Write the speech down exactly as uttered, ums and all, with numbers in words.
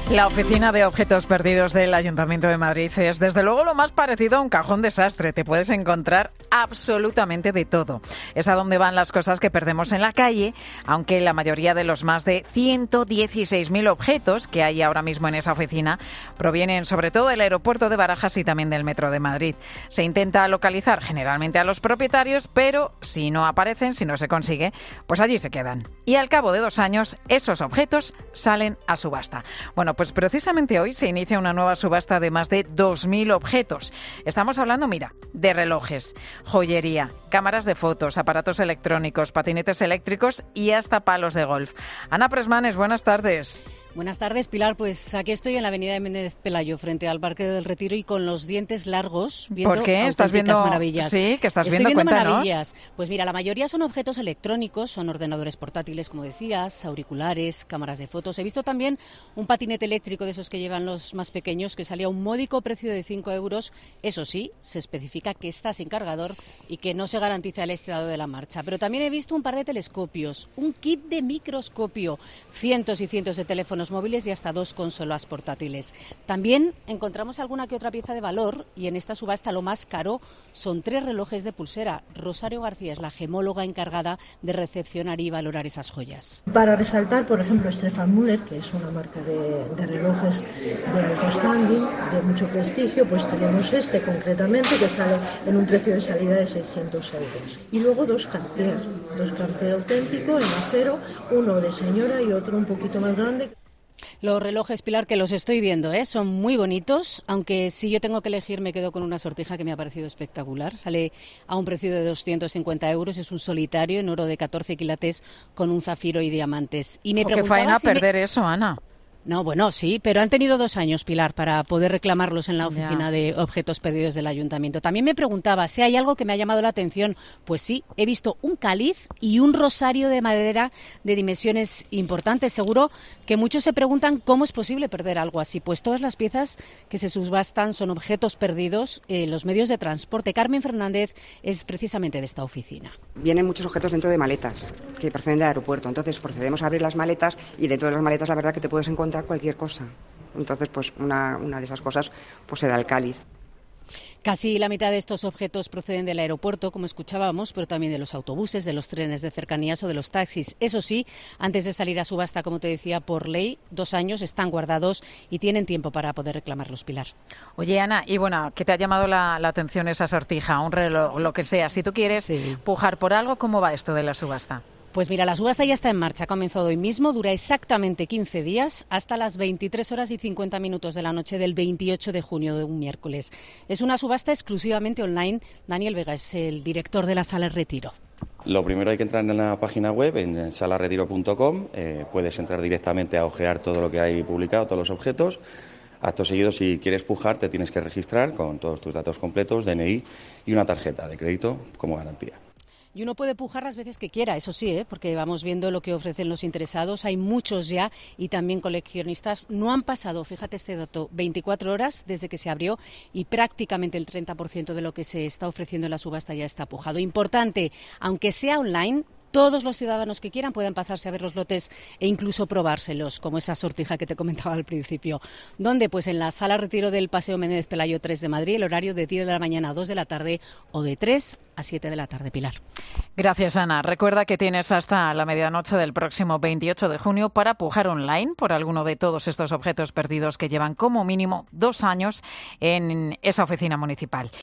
La oficina de objetos perdidos del Ayuntamiento de Madrid es desde luego lo más parecido a un cajón desastre. Te puedes encontrar absolutamente de todo. Es a donde van las cosas que perdemos en la calle, aunque la mayoría de los más de ciento dieciséis mil objetos que hay ahora mismo en esa oficina provienen sobre todo del aeropuerto de Barajas y también del Metro de Madrid. Se intenta localizar generalmente a los propietarios, pero si no aparecen, si no se consigue, pues allí se quedan. Y al cabo de dos años, esos objetos salen a subasta. Bueno, pues precisamente hoy se inicia una nueva subasta de más de dos mil objetos. Estamos hablando, mira, de relojes, joyería, cámaras de fotos, aparatos electrónicos, patinetes eléctricos y hasta palos de golf. Ana Presmanes, buenas tardes. Buenas tardes, Pilar. Pues aquí estoy en la avenida de Méndez Pelayo, frente al Parque del Retiro y con los dientes largos, viendo ¿Por qué? ¿Estás viendo maravillas? Sí, que estás Estoy viendo, viendo cuéntanos. maravillas. Pues mira, la mayoría son objetos electrónicos, son ordenadores portátiles, como decías, auriculares, cámaras de fotos. He visto también un patinete eléctrico de esos que llevan los más pequeños, que salía a un módico precio de cinco euros. Eso sí, se especifica que está sin cargador y que no se garantiza el estado de la marcha. Pero también he visto un par de telescopios, un kit de microscopio, cientos y cientos de teléfonos móviles y hasta dos consolas portátiles. También encontramos alguna que otra pieza de valor y en esta subasta lo más caro son tres relojes de pulsera. Rosario García es la gemóloga encargada de recepcionar y valorar esas joyas. Para resaltar, por ejemplo, Stefan Müller, que es una marca de, de relojes de alto standing, de mucho prestigio, pues tenemos este concretamente que sale en un precio de salida de seiscientos euros. Y luego dos Cartier, dos Cartier auténtico en acero, uno de señora y otro un poquito más grande. Los relojes, Pilar, que los estoy viendo, ¿eh? Son muy bonitos, aunque si yo tengo que elegir me quedo con una sortija que me ha parecido espectacular. Sale a un precio de doscientos cincuenta euros, es un solitario en oro de catorce quilates con un zafiro y diamantes. Y me Oh, preguntaba qué faena si perder me... eso, Ana. No, bueno, sí, pero han tenido dos años, Pilar, para poder reclamarlos en la oficina Ya. de objetos perdidos del Ayuntamiento. También me preguntaba si hay algo que me ha llamado la atención. Pues sí, he visto un cáliz y un rosario de madera de dimensiones importantes. Seguro que muchos se preguntan cómo es posible perder algo así. Pues todas las piezas que se subastan son objetos perdidos en los medios de transporte. Carmen Fernández es precisamente de esta oficina. Vienen muchos objetos dentro de maletas que proceden del aeropuerto. Entonces procedemos a abrir las maletas y dentro de las maletas la verdad que te puedes encontrar cualquier cosa. Entonces, pues una, una de esas cosas pues era el cáliz. Casi la mitad de estos objetos proceden del aeropuerto, como escuchábamos, pero también de los autobuses, de los trenes de cercanías o de los taxis. Eso sí, antes de salir a subasta, como te decía, por ley, dos años están guardados y tienen tiempo para poder reclamarlos, Pilar. Oye, Ana, y bueno, ¿qué te ha llamado la, la atención esa sortija, un reloj, lo que sea? Si tú quieres Sí. pujar por algo, ¿cómo va esto de la subasta? Pues mira, la subasta ya está en marcha, ha comenzado hoy mismo, dura exactamente quince días, hasta las veintitrés horas y cincuenta minutos de la noche del veintiocho de junio, de un miércoles. Es una subasta exclusivamente online. Daniel Vega es el director de la Sala Retiro. Lo primero hay que entrar en la página web, en sala retiro punto com, eh, puedes entrar directamente a ojear todo lo que hay publicado, todos los objetos. Acto seguido, si quieres pujar, te tienes que registrar con todos tus datos completos, D N I y una tarjeta de crédito como garantía. Y uno puede pujar las veces que quiera, eso sí, ¿eh? Porque vamos viendo lo que ofrecen los interesados. Hay muchos ya y también coleccionistas. No han pasado, fíjate este dato, veinticuatro horas desde que se abrió y prácticamente el treinta por ciento de lo que se está ofreciendo en la subasta ya está pujado. Importante, aunque sea online, todos los ciudadanos que quieran puedan pasarse a ver los lotes e incluso probárselos, como esa sortija que te comentaba al principio. ¿Dónde? Pues en la Sala Retiro del Paseo Méndez Pelayo tres de Madrid, el horario de diez de la mañana a dos de la tarde o de tres a siete de la tarde, Pilar. Gracias, Ana. Recuerda que tienes hasta la medianoche del próximo veintiocho de junio para pujar online por alguno de todos estos objetos perdidos que llevan como mínimo dos años en esa oficina municipal.